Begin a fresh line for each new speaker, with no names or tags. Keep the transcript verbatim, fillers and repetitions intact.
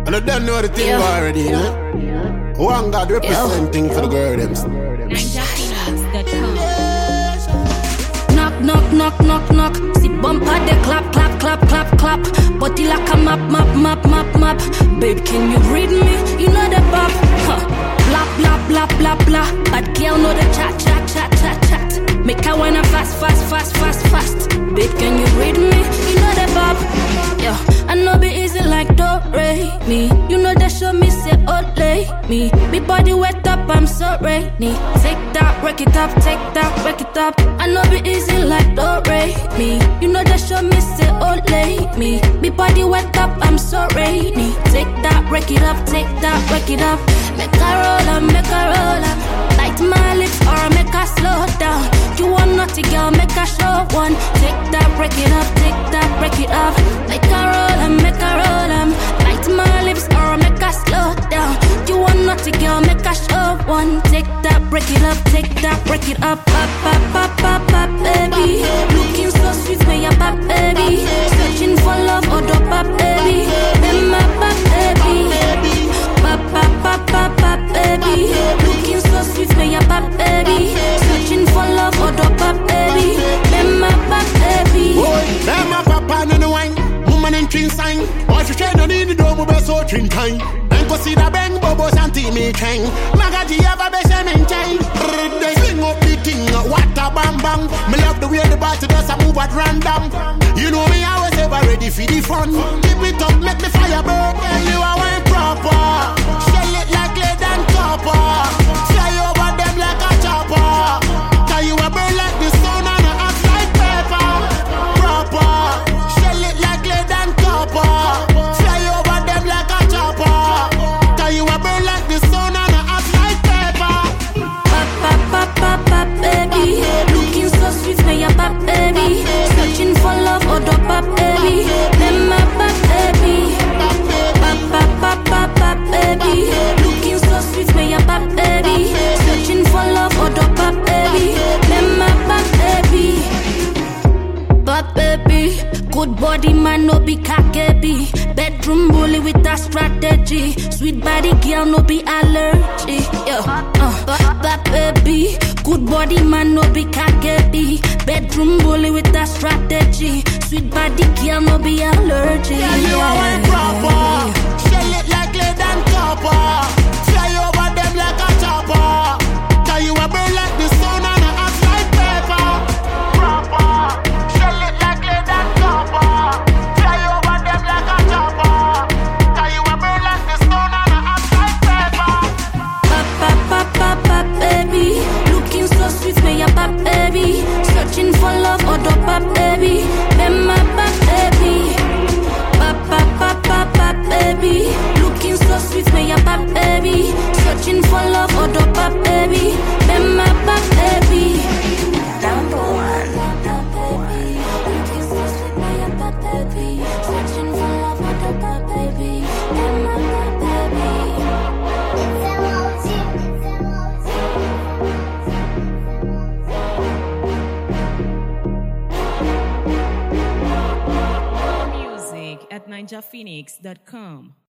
And I don't know the thing yeah. already, you know? One God representing yeah. for the girl them.
Ninja Phoenix dot com. Knock, knock, knock, knock, knock. See bumper they clap, clap, clap, clap, clap. Body like a map, map, map, map, map. Babe, can you read me? You know the bop. Huh. Blah, blah, blah, blah, blah. Bad girl know the chat, chat, chat, chat, chat. Make her wanna fast, fast, fast, fast, fast. Babe, can you read me? You know the bop. Yeah, I know be easy like don't rate me. You know that show me say oh lay me. Me body wet up, I'm so rainy. Take that, break it up, take that, break it up. I know be easy like don't rate me. You know that show me say oh lay me. Me body wet up, I'm so rainy. Take that, break it up, take that, break it up. Make her roll up, make her roll up. Light my lips or make her slow down. You want naughty girl, make her show one. Take that, break it up, take that, break it up. Make her roll up, make her roll up. Light my lips or make her slow down. You want naughty girl, make her show one. Take that, break it up, take that, break it up. Pop, pop, pop, pop, pop, baby. Looking so sweet, may you pop, baby. Searching for love, or do pop, baby. Then my pop, baby. Pop, pop, pop, pop, pop, baby. Looking so sweet, may you pop, baby. Searching for love, or do pop, baby. Then my pop, baby.
Then my papa no no wine. Woman in clean sign. Or she train on in the dome, but so clean time. Then go see the bang, bubbles and tea me king. Magadi have a best maintain. They sing up the thing, what a bang bang. Me love the way the body does a move at random. You know me, I was ever ready for the fun. Keep it up, make me fire burn. Yeah, you are one proper. Shell it like lead and copper. Fly over them like a chopper. Tell you a burn like the sun and a hot like pepper. Proper. Shell it like lead and copper. Fly over them like a chopper. Tell you a burn like the sun and a hot like pepper.
Pop, pop, pop, pop, pop, baby. Looking so sweet, may you pop, baby. Searching for love, or do pop, baby. Then my pop, baby. Pop, pop, pop, pop, pop, baby. Looking so sweet, may you pop, baby. Searching for love, or do pop, baby. Then my pop, baby. Pop, baby. Good body, man, no be cocky. Bedroom bully with a strategy. Sweet body girl, no be allergy. Yeah, uh, pop, baby. Good body, man, no be cocky. Bedroom bully with a strategy. Sweet body girl, no be allergy.
Yeah, you are one proper. Shell it like lead and copper. Fly over them like a chopper. Tell you a burn like the sun and a hot like pepper. Proper. Shell it like lead and copper. Fly over them like a chopper. Tell you a burn like the sun and a hot like pepper.
Pop, pop, pop, pop, pop, baby. Looking so sweet, may you pop, baby. Searching for love, or do pop, baby. Then my pop, baby. Pop, pop, pop, pop, pop, baby. Looking so sweet, may you pop, baby. Searching for love, or do pop, baby. Then my pop, baby. Number one. Looking so sweet, may you pop, baby. Searching for love, or do pop, baby. Then my pop, baby.
Music at ninja phoenix dot com.